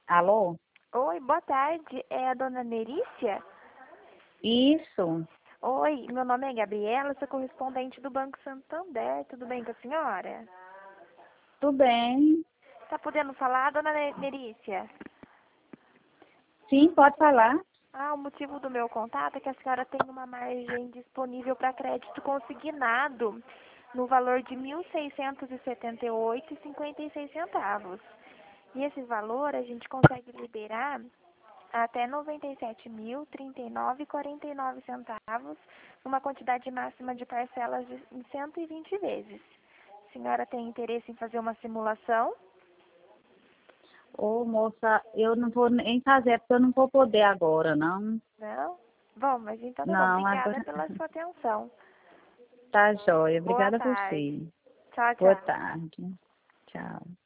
Alô? Oi, boa tarde. É a dona Nerícia? Isso, Oi, meu nome é Gabriela, sou correspondente do Banco Santander. Tudo bem com a senhora? tudo bem. Tá podendo falar, dona Nerícia? Sim, pode falar. O motivo do meu contato é que a senhora tem uma margem disponível para crédito consignado no valor de R$ 1.678,56. E esse valor a gente consegue liberar até R$ 97.039,49, uma quantidade máxima de parcelas em 120 vezes. A senhora tem interesse em fazer uma simulação? Ô, moça, eu não vou nem fazer, porque eu não vou poder agora, não. Não? Bom, mas então tá bom. Não, Obrigada agora pela sua atenção. tá jóia. Boa Obrigada a tarde. você. Tchau, Boa tchau. tarde. Tchau.